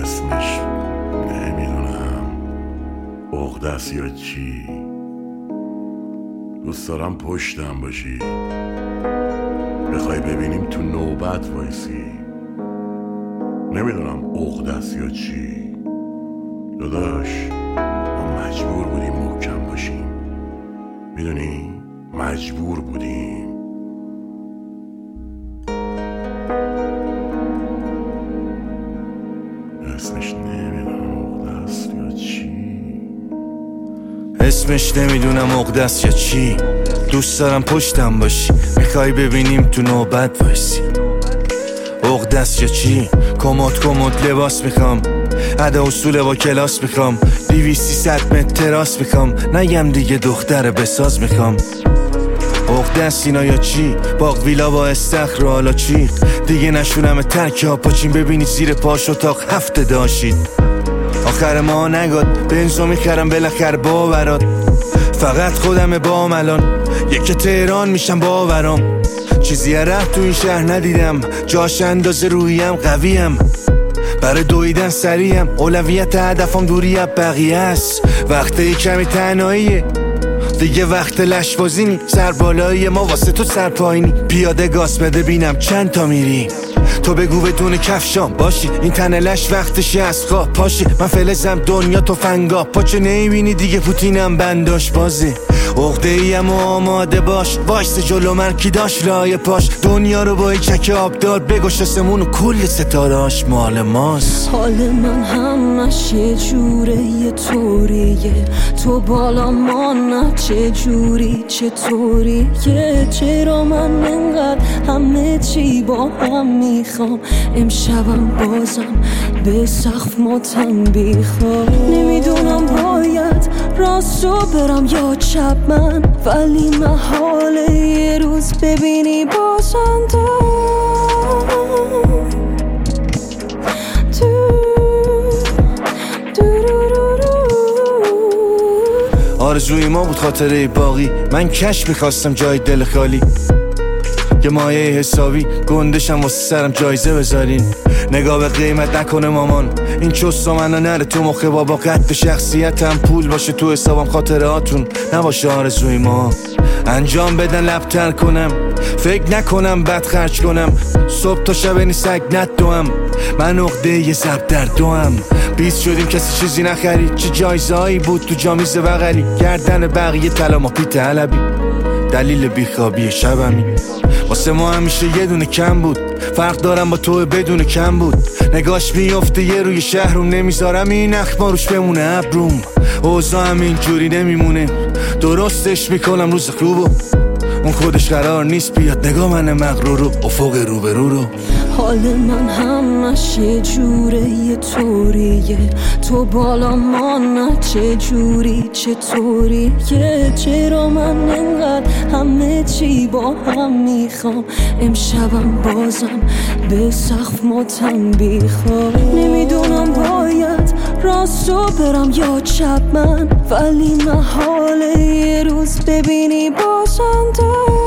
اسمش نمیدونم عقده است یا چی. دوست دارم پشتم باشی، بخوای ببینیم تو نوبت وایسی. نمیدونم عقده است یا چی. داداش ما مجبور بودیم محکم باشیم، میدونی؟ مجبور بودیم. اسمش نمیدونم عقده است یا چی. اسمش نمیدونم عقده است یا چی. دوست دارم پشتم باشی، میخوای ببینیم تو نوبت وایسی. عقده است یا چی؟ کمد لباس میخوام، ادا اصول با کلاس میخوام، 200-300 متر تراس میخوام، نگم دیگه دختر بساز میخوام. عقده است اینا یا چی؟ باغ ویلا با استخر و حالا چی؟ دیگه نشونم ترک ها پاچین ببینی زیر پاش اتاق هفته داشتید. آخر ما نگاد بنزو میخرم بالاخره باورات، فقط خودم بام الان یک تهران میشم باورام. چیزی ره تو این شهر ندیدم، جاش اندازه رویم قویم، برای دویدن سریم، اولویت هدفم دوری از بقیه است. وقتی کمی تنهاییه دیگه، وقت لشبازی نی، سر بالایی ما واسه تو سر پایینی. پیاده گاز بده بینم چند تا میری، تو بگو بدون کفشام باشی، این تن لش وقتشی از خواب پاشی. من فلزم دنیا تو فنگا، پاچه نمیبینی دیگه پوتینم بنداش بازی. عقده ایم و آماده باش، وایس جلو من کی داشت لای پاش. دنیا رو با این چک آبدار بگوش آسمون و کل ستارهاش مال ماست. حال من همش یه جوره یه طوریه، تو بالا ما نه چه جوری چطوریه. چرا من انقدر همه چی با هم میخوام، امشبم بازم به سقف ماتم بیخوام. نمیدونم باید راستو برم یا چپ من، ولی محاله یه روز ببینی بازنده. آرزوی ما بود خاطره باقی، من کش میخواستم جای دل خالی، یه مایه حسابی گندشم واسه سرم جایزه بذارین. نگاه به قیمت نکنه مامان، این چست منو نره تو مخه بابا. قد شخصیتم پول باشه تو حسابم، خاطراتون نباشه آرزوی ما. انجام بدن لبتر کنم، فکر نکنم بد خرج کنم، صبح تا شب این سگ ندوم. من عقده یه زب در دوم، 20 شدیم کسی چیزی نخرید، چه جایزه هایی بود تو جامیز بغلی. گردن بقیه طلا ما پیت علبی، دلیل بیخوابی شبمی. واسه ما همیشه یه دونه کم بود، فرق دارم با تو بدون کم بود. نگاش میفته یه روی شهرم، نمیذارم این اخما روش بمونه ابروم. اوضاع همین جوری نمیمونه، درستش میکنم روز خوبو. اون خودش قرار نیست بیاد نگاه من مغرور رو افق روبرو رو. حال من همش یه جوره یه طوریه، تو بالا ما نه چه جوری چطوریه. چرا من انقدر همه چی با هم میخوام، امشبم بازم به سقف ماتم بیخوام. نمیدونم باید راستو برم یا چپ من، ولی محاله یه روز ببینی بازنده.